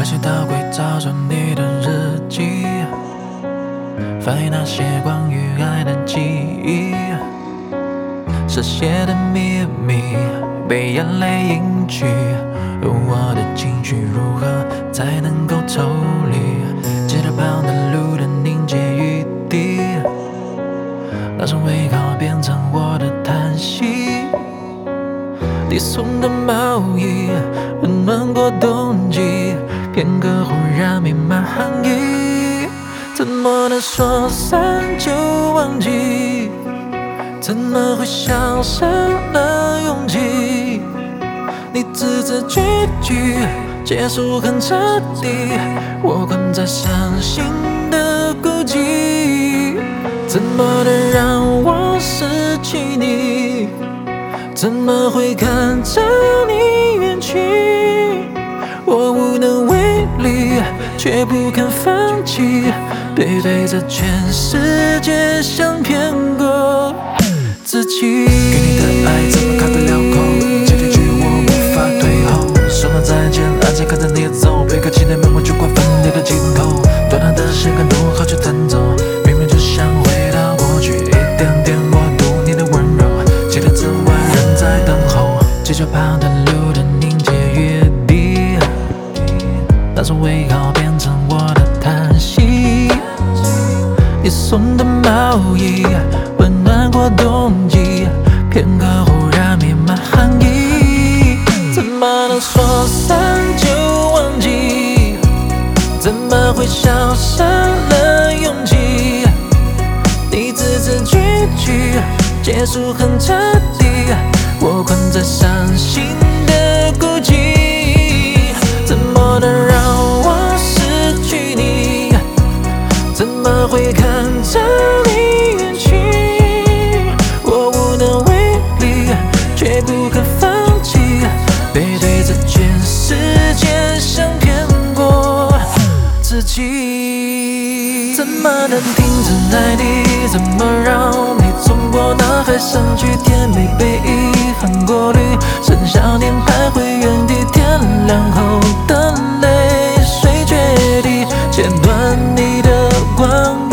始倒轨找出你的日记，翻阅那些关于爱的记忆，失血的秘密被眼泪隐去，我的情绪如何才能够抽离？街道旁的路灯凝结雨滴，那声微靠变成我的叹息。你送的毛衣温暖过冬季，片刻忽然弥漫寒意。怎么能说散就忘记？怎么会消失了勇气？你字字句句结束很彻底，我困在伤心的孤寂。怎么能让我失去你？怎么会看着你远去？我无能为力，却不肯放弃，背对着全世界想骗过自己。给你的爱怎么开得了口？这结局我无法退后。说了再见，安静看着你走，别开纪念门，我就快分裂的尽头。短暂的时间如何去弹奏？明明就想回到过去，一点点我读你的温柔。记得之外，人在等候。街角旁的路灯凝结雨滴，那种微靠变成我的叹息。你送的毛衣温暖过冬季，片刻忽然弥漫寒意。怎么能说散就忘记？怎么会消失了勇气？你字字句句结束很彻底，我困在伤心的孤寂。怎么能让我失去你？怎么会看着你远去？我无能为力，却不肯放弃，背对着全世界想骗过自己。怎么能停止爱你？怎么让你冲破脑海上去？甜美被遗憾过滤，剩下念徘徊原地，天亮后的泪水决堤，剪断你的光晕。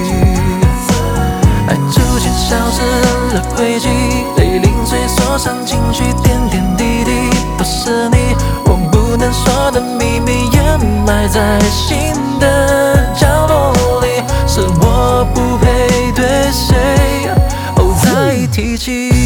爱逐渐消失了轨迹，泪零碎锁上情绪，点点滴滴都是你，我不能说的秘密，掩埋在心的角落里，是我不配对谁再提起。